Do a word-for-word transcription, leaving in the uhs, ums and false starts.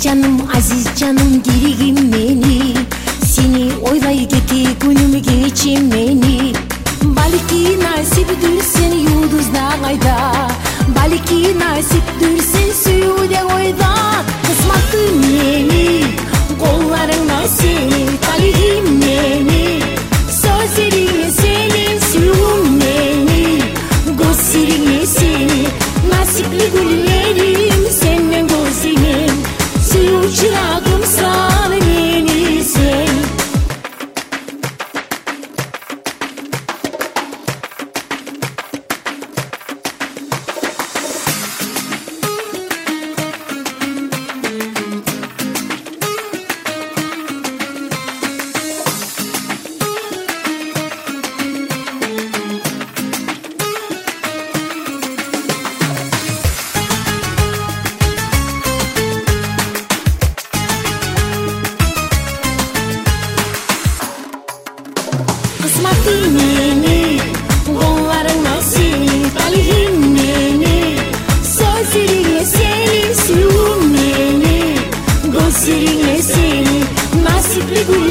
canım, aziz canım, girigim beni. Seni oylay kete günüm geçirmeni. Balki nasipdir sen yıldızda ayda, balki nasipdir sen suyuda oyda. Kısmatın yeni, kollarına seni, talihim yeni. Sözlerine senin, suyum yeni, gözlerine seni. Nasipli güllerim senin gözlerin, suyu çırağım sana yeni sen. Kısmatın yeni, kollarına seni, talihim yeni. Sözlerine senin, suyum yeni, gözlerine seni. Nasipli gül